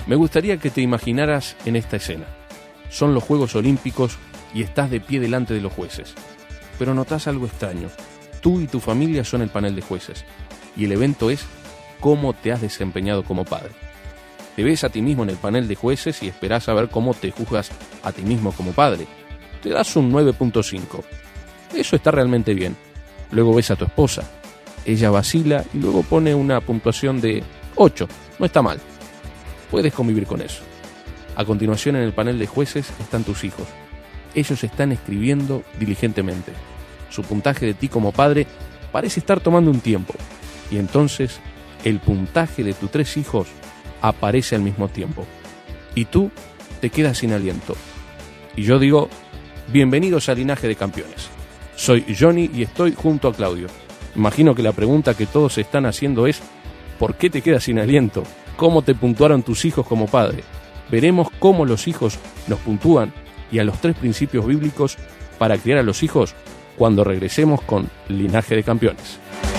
Me gustaría que te imaginaras en esta escena. Son los Juegos Olímpicos y estás de pie delante de los jueces. Pero notás algo extraño. Tú y tu familia son el panel de jueces. Y el evento es cómo te has desempeñado como padre. Te ves a ti mismo en el panel de jueces y esperás a ver cómo te juzgas a ti mismo como padre. Te das un 9.5. Eso está realmente bien. Luego ves a tu esposa. Ella vacila y luego pone una puntuación de 8. No está mal. Puedes convivir con eso. A continuación, en el panel de jueces están tus hijos. Ellos están escribiendo diligentemente. Su puntaje de ti como padre parece estar tomando un tiempo. Y entonces, el puntaje de tus 3 hijos aparece al mismo tiempo. Y tú te quedas sin aliento. Y yo digo, bienvenidos al Linaje de Campeones. Soy Johnny y estoy junto a Claudio. Imagino que la pregunta que todos están haciendo es, ¿por qué te quedas sin aliento? ¿Cómo te puntuaron tus hijos como padre? Veremos cómo los hijos nos puntúan y a los 3 principios bíblicos para criar a los hijos cuando regresemos con Linaje de Campeones.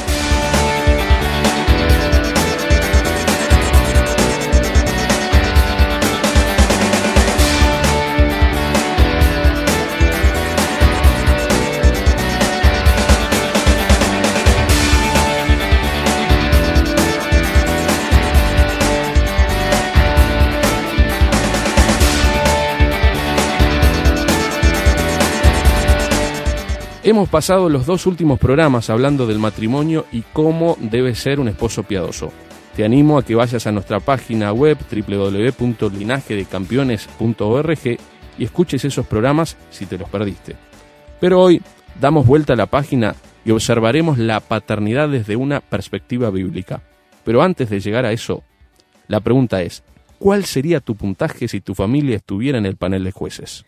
Hemos pasado los 2 últimos programas hablando del matrimonio y cómo debe ser un esposo piadoso. Te animo a que vayas a nuestra página web www.linajedecampeones.org y escuches esos programas si te los perdiste. Pero hoy damos vuelta a la página y observaremos la paternidad desde una perspectiva bíblica. Pero antes de llegar a eso, la pregunta es, ¿cuál sería tu puntaje si tu familia estuviera en el panel de jueces?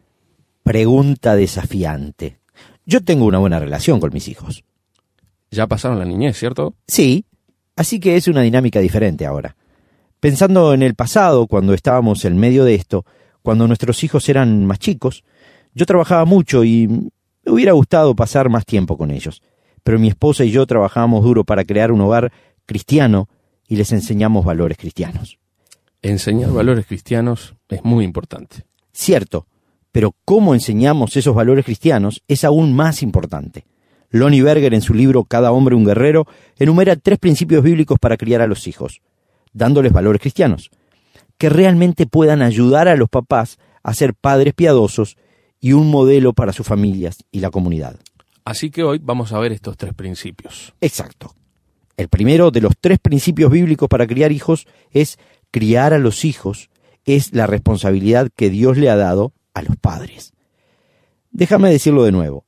Pregunta desafiante. Yo tengo una buena relación con mis hijos. Ya pasaron la niñez, ¿cierto? Sí, así que es una dinámica diferente ahora. Pensando en el pasado, cuando estábamos en medio de esto, cuando nuestros hijos eran más chicos, yo trabajaba mucho y me hubiera gustado pasar más tiempo con ellos. Pero mi esposa y yo trabajábamos duro para crear un hogar cristiano y les enseñamos valores cristianos. Enseñar valores cristianos es muy importante. Cierto. Pero cómo enseñamos esos valores cristianos es aún más importante. Lonnie Berger, en su libro Cada hombre un guerrero, enumera 3 principios bíblicos para criar a los hijos, dándoles valores cristianos, que realmente puedan ayudar a los papás a ser padres piadosos y un modelo para sus familias y la comunidad. Así que hoy vamos a ver estos 3 principios. Exacto. El primero de los 3 principios bíblicos para criar hijos es criar a los hijos es la responsabilidad que Dios le ha dado a los padres. Déjame decirlo de nuevo.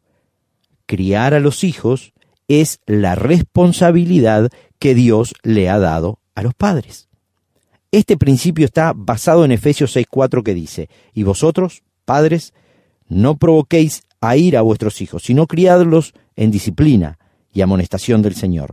Criar a los hijos es la responsabilidad que Dios le ha dado a los padres. Este principio está basado en Efesios 6:4 que dice, y vosotros, padres, no provoquéis a ira a vuestros hijos, sino criadlos en disciplina y amonestación del Señor.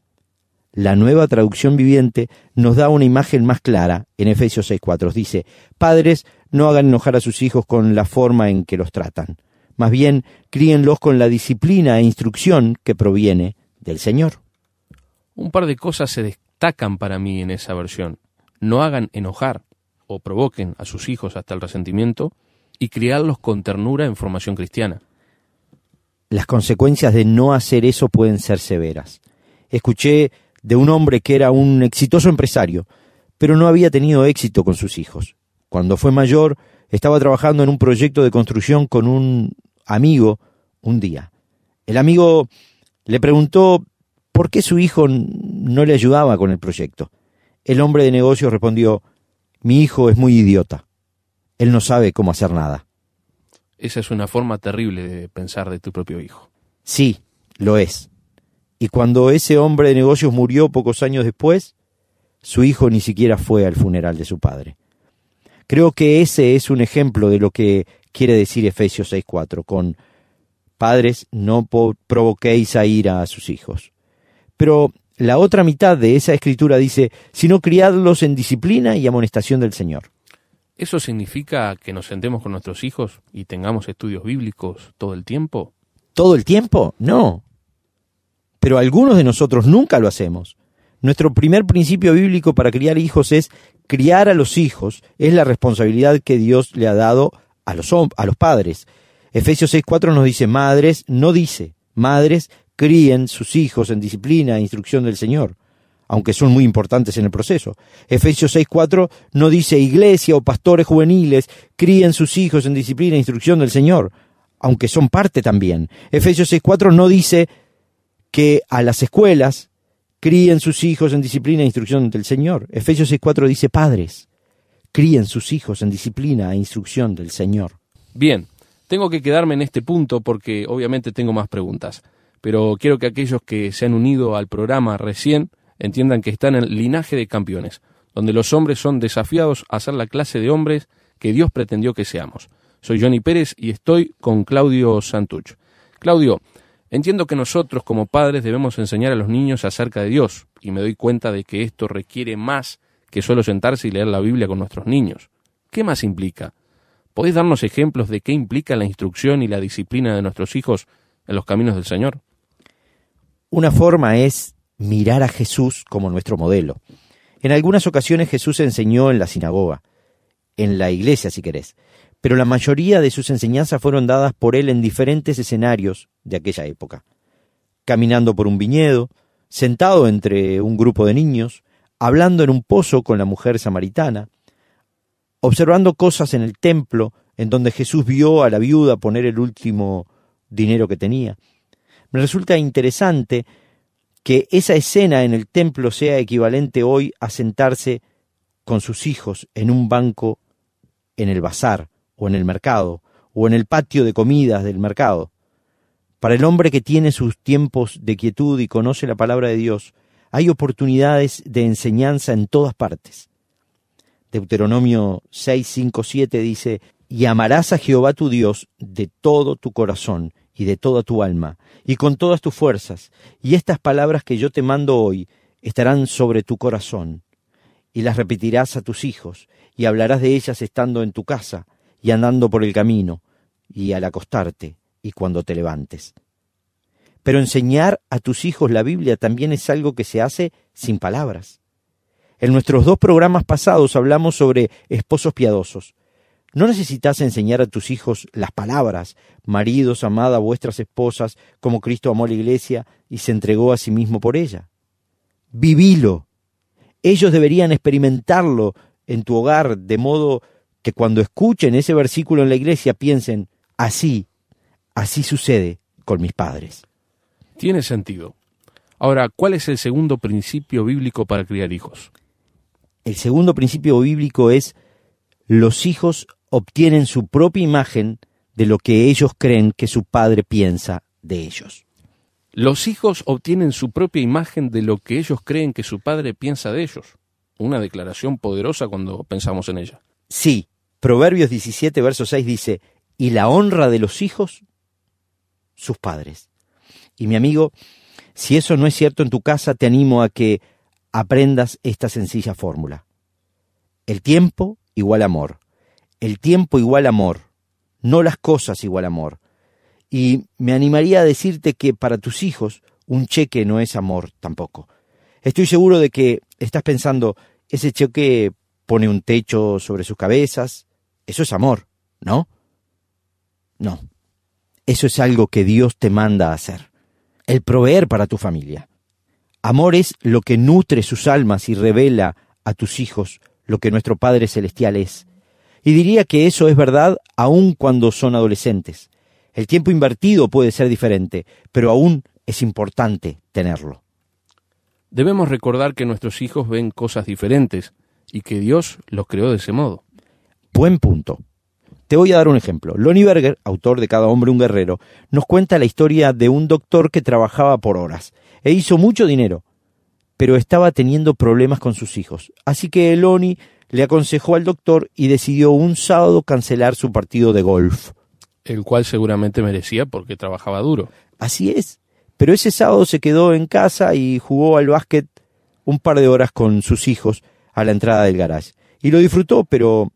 La Nueva Traducción Viviente nos da una imagen más clara en Efesios 6:4. Dice, padres, no hagan enojar a sus hijos con la forma en que los tratan. Más bien, críenlos con la disciplina e instrucción que proviene del Señor. Un par de cosas se destacan para mí en esa versión. No hagan enojar o provoquen a sus hijos hasta el resentimiento y criarlos con ternura en formación cristiana. Las consecuencias de no hacer eso pueden ser severas. Escuché de un hombre que era un exitoso empresario, pero no había tenido éxito con sus hijos. Cuando fue mayor, estaba trabajando en un proyecto de construcción con un amigo un día. El amigo le preguntó por qué su hijo no le ayudaba con el proyecto. El hombre de negocios respondió, mi hijo es muy idiota. Él no sabe cómo hacer nada. Esa es una forma terrible de pensar de tu propio hijo. Sí, lo es. Y cuando ese hombre de negocios murió pocos años después, su hijo ni siquiera fue al funeral de su padre. Creo que ese es un ejemplo de lo que quiere decir Efesios 6:4, con padres, no provoquéis a ira a sus hijos. Pero la otra mitad de esa escritura dice, sino criadlos en disciplina y amonestación del Señor. ¿Eso significa que nos sentemos con nuestros hijos y tengamos estudios bíblicos todo el tiempo? ¿Todo el tiempo? No. Pero algunos de nosotros nunca lo hacemos. Nuestro primer principio bíblico para criar hijos es criar a los hijos, es la responsabilidad que Dios le ha dado a los padres. Efesios 6:4 nos dice, madres, críen sus hijos en disciplina e instrucción del Señor, aunque son muy importantes en el proceso. Efesios 6:4 no dice, iglesia o pastores juveniles, críen sus hijos en disciplina e instrucción del Señor, aunque son parte también. Efesios 6:4 no dice que a las escuelas críen sus hijos en disciplina e instrucción del Señor. Efesios 6:4 dice, padres, críen sus hijos en disciplina e instrucción del Señor. Bien, tengo que quedarme en este punto porque obviamente tengo más preguntas, pero quiero que aquellos que se han unido al programa recién entiendan que están en el linaje de campeones, donde los hombres son desafiados a ser la clase de hombres que Dios pretendió que seamos. Soy Johnny Pérez y estoy con Claudio Santuch. Claudio, entiendo que nosotros como padres debemos enseñar a los niños acerca de Dios, y me doy cuenta de que esto requiere más que solo sentarse y leer la Biblia con nuestros niños. ¿Qué más implica? ¿Podés darnos ejemplos de qué implica la instrucción y la disciplina de nuestros hijos en los caminos del Señor? Una forma es mirar a Jesús como nuestro modelo. En algunas ocasiones Jesús enseñó en la sinagoga, en la iglesia si querés, pero la mayoría de sus enseñanzas fueron dadas por él en diferentes escenarios de aquella época. Caminando por un viñedo, sentado entre un grupo de niños, hablando en un pozo con la mujer samaritana, observando cosas en el templo en donde Jesús vio a la viuda poner el último dinero que tenía. Me resulta interesante que esa escena en el templo sea equivalente hoy a sentarse con sus hijos en un banco en el bazar, o en el mercado, o en el patio de comidas del mercado. Para el hombre que tiene sus tiempos de quietud y conoce la palabra de Dios, hay oportunidades de enseñanza en todas partes. Deuteronomio 6, 5, 7 dice, y amarás a Jehová tu Dios de todo tu corazón y de toda tu alma, y con todas tus fuerzas, y estas palabras que yo te mando hoy estarán sobre tu corazón, y las repetirás a tus hijos, y hablarás de ellas estando en tu casa, y andando por el camino, y al acostarte, y cuando te levantes. Pero enseñar a tus hijos la Biblia también es algo que se hace sin palabras. En nuestros 2 programas pasados hablamos sobre esposos piadosos. No necesitas enseñar a tus hijos las palabras, maridos, amad a vuestras esposas, como Cristo amó a la iglesia y se entregó a sí mismo por ella. Vivilo. Ellos deberían experimentarlo en tu hogar, de modo que cuando escuchen ese versículo en la iglesia piensen, así sucede con mis padres. Tiene sentido. Ahora, ¿cuál es el segundo principio bíblico para criar hijos? El segundo principio bíblico es, los hijos obtienen su propia imagen de lo que ellos creen que su padre piensa de ellos. Los hijos obtienen su propia imagen de lo que ellos creen que su padre piensa de ellos. Una declaración poderosa cuando pensamos en ella. Sí, Proverbios 17, verso 6 dice, y la honra de los hijos, sus padres. Y mi amigo, si eso no es cierto en tu casa, te animo a que aprendas esta sencilla fórmula. El tiempo igual amor. El tiempo igual amor. No las cosas igual amor. Y me animaría a decirte que para tus hijos un cheque no es amor tampoco. Estoy seguro de que estás pensando, ese cheque pone un techo sobre sus cabezas. Eso es amor, ¿no? No. Eso es algo que Dios te manda a hacer. El proveer para tu familia. Amor es lo que nutre sus almas y revela a tus hijos lo que nuestro Padre Celestial es. Y diría que eso es verdad aun cuando son adolescentes. El tiempo invertido puede ser diferente, pero aún es importante tenerlo. Debemos recordar que nuestros hijos ven cosas diferentes y que Dios los creó de ese modo. Buen punto. Te voy a dar un ejemplo. Lonnie Berger, autor de Cada hombre un guerrero, nos cuenta la historia de un doctor que trabajaba por horas e hizo mucho dinero, pero estaba teniendo problemas con sus hijos. Así que Lonnie le aconsejó al doctor y decidió un sábado cancelar su partido de golf. El cual seguramente merecía porque trabajaba duro. Así es. Pero ese sábado se quedó en casa y jugó al básquet un par de horas con sus hijos a la entrada del garage. Y lo disfrutó, pero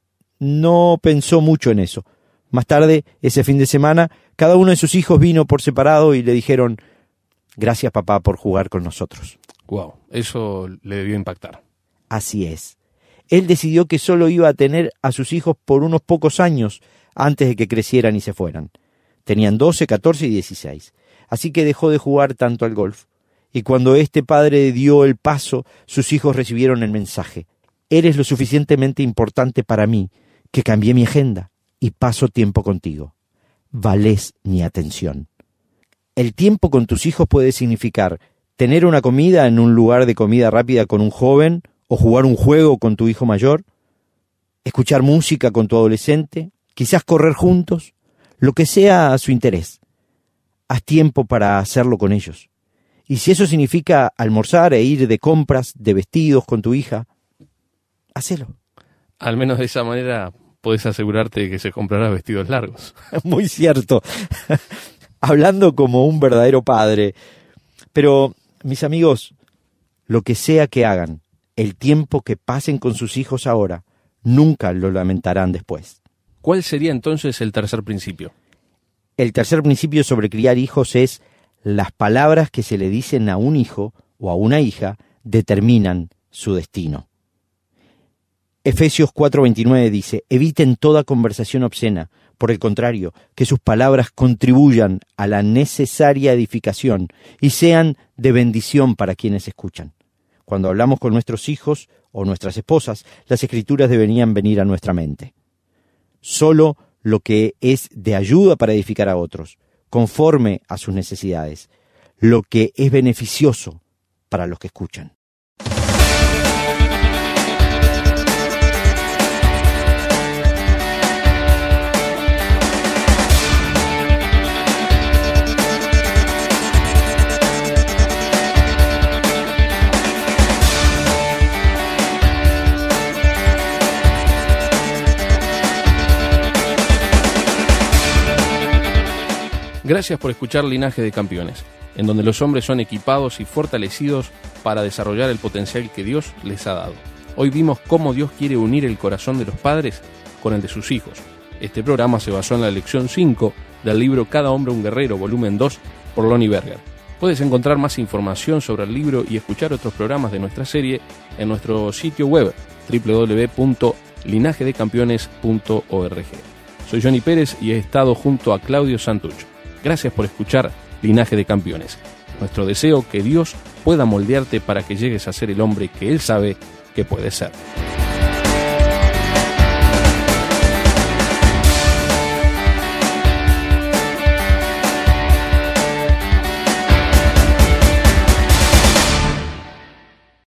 no pensó mucho en eso. Más tarde, ese fin de semana, cada uno de sus hijos vino por separado y le dijeron, gracias papá por jugar con nosotros. Wow, eso le debió impactar. Así es. Él decidió que solo iba a tener a sus hijos por unos pocos años antes de que crecieran y se fueran. Tenían 12, 14 y 16. Así que dejó de jugar tanto al golf. Y cuando este padre dio el paso, sus hijos recibieron el mensaje: eres lo suficientemente importante para mí que cambié mi agenda y paso tiempo contigo. Valés mi atención. El tiempo con tus hijos puede significar tener una comida en un lugar de comida rápida con un joven, o jugar un juego con tu hijo mayor, escuchar música con tu adolescente, quizás correr juntos, lo que sea a su interés. Haz tiempo para hacerlo con ellos. Y si eso significa almorzar e ir de compras, de vestidos con tu hija, hacelo. Al menos de esa manera podés asegurarte de que se comprará vestidos largos. Muy cierto. Hablando como un verdadero padre. Pero, mis amigos, lo que sea que hagan, el tiempo que pasen con sus hijos ahora, nunca lo lamentarán después. ¿Cuál sería entonces el tercer principio? El tercer principio sobre criar hijos es: las palabras que se le dicen a un hijo o a una hija determinan su destino. Efesios 4:29 dice: eviten toda conversación obscena. Por el contrario, que sus palabras contribuyan a la necesaria edificación y sean de bendición para quienes escuchan. Cuando hablamos con nuestros hijos o nuestras esposas, las escrituras deberían venir a nuestra mente. Solo lo que es de ayuda para edificar a otros, conforme a sus necesidades, lo que es beneficioso para los que escuchan. Gracias por escuchar Linaje de Campeones, en donde los hombres son equipados y fortalecidos para desarrollar el potencial que Dios les ha dado. Hoy vimos cómo Dios quiere unir el corazón de los padres con el de sus hijos. Este programa se basó en la lección 5 del libro Cada hombre un guerrero, volumen 2, por Lonnie Berger. Puedes encontrar más información sobre el libro y escuchar otros programas de nuestra serie en nuestro sitio web www.linajedecampeones.org. Soy Johnny Pérez y he estado junto a Claudio Santucho. Gracias por escuchar Linaje de Campeones. Nuestro deseo que Dios pueda moldearte para que llegues a ser el hombre que Él sabe que puedes ser.